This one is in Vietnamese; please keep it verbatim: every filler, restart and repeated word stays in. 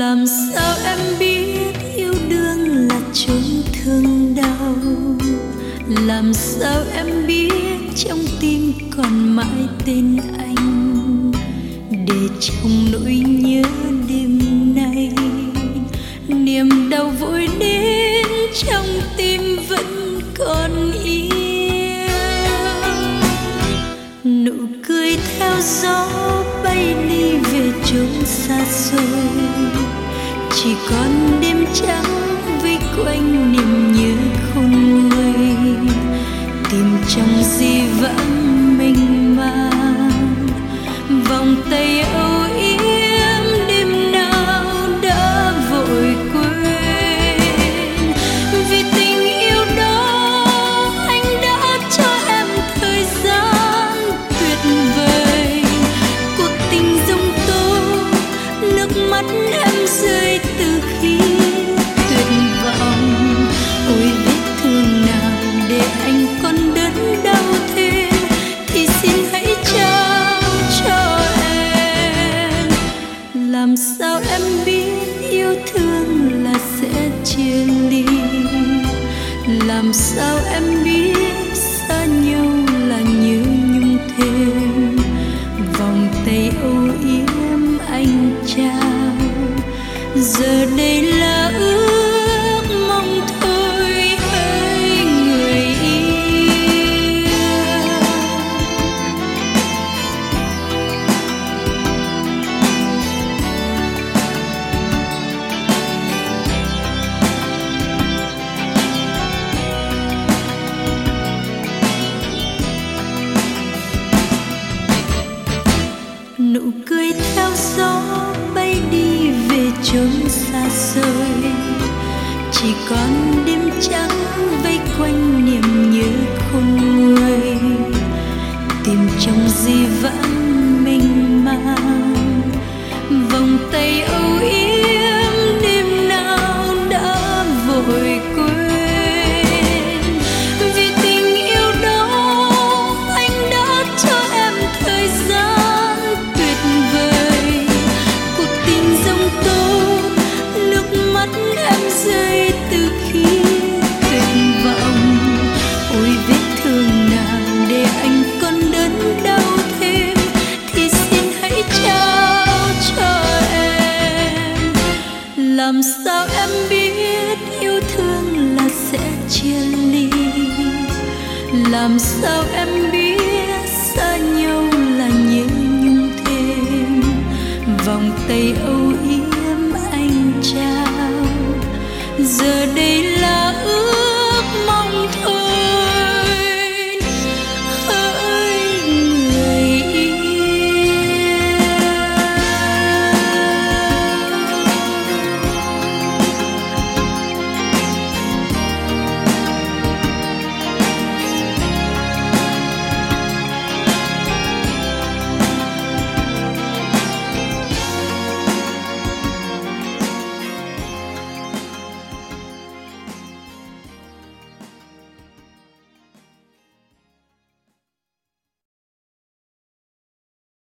Làm sao em biết yêu đương là chốn thương đau? Làm sao em biết trong tim còn mãi tên anh? Để trong nỗi nhớ đêm nay, niềm đau vội đến trong tim vẫn còn yêu. Nụ cười theo gió bay đi về chốn xa xôi, chỉ còn đêm trắng vây quanh niềm nhớ khôn nguôi. Tìm trong di vãng mênh mang, vòng tay âu yếm đêm nào đã vội quên. Vì tình yêu đó anh đã cho em thời gian tuyệt vời. Cuộc tình giông tố, nước mắt em rơi từ khi tuyệt vọng. Ôi vết thương nào để anh còn đớn đau thêm, thì xin hãy trao cho em. Làm sao em biết yêu thương là sẽ chia ly? Làm sao em biết xa nhau là nhớ nhung thêm? Vòng tay âu yếm anh trao, giờ đây là ước mong thôi hỡi người yêu. Nụ cười theo gió bay đi về chốn xa xôi, chỉ còn đêm trắng vây quanh niềm nhớ khôn nguôi. Tìm trong di vãng mênh mang, vòng tay âu yếm đêm nào đã vội quên. Vì tình yêu đó anh đã cho em thời gian tuyệt vời. Cuộc tình giông tố, nước mắt em rơi từ khi tuyệt vọng. Ôi vết thương nào để anh còn đớn đau thêm, thì xin hãy trao cho em. Làm sao em biết yêu thương là sẽ chia ly? Làm sao em biết xa nhau là nhớ nhung thêm? Vòng tay âu yếm anh trao, giờ đây